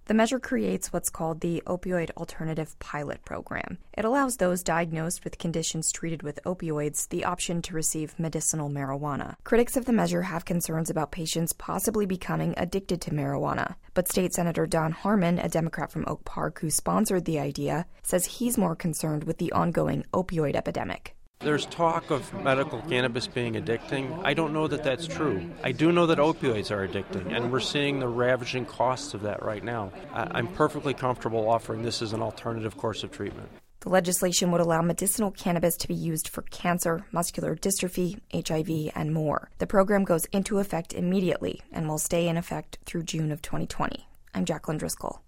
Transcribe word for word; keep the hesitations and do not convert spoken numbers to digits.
The measure creates what's called the Opioid Alternative Pilot Program. It allows those diagnosed with conditions treated with opioids the option to receive medicinal marijuana. Critics of the measure have concerns about patients possibly becoming addicted to marijuana, but State Senator Don Harmon, a Democrat from Oak Park who sponsored the idea, says he's more concerned with the ongoing opioid epidemic. There's talk of medical cannabis being addicting. I don't know that that's true. I do know that opioids are addicting, and we're seeing the ravaging costs of that right now. I'm perfectly comfortable offering this as an alternative course of treatment. The legislation would allow medicinal cannabis to be used for cancer, muscular dystrophy, H I V, and more. The program goes into effect immediately and will stay in effect through June of twenty twenty. I'm Jacqueline Driscoll.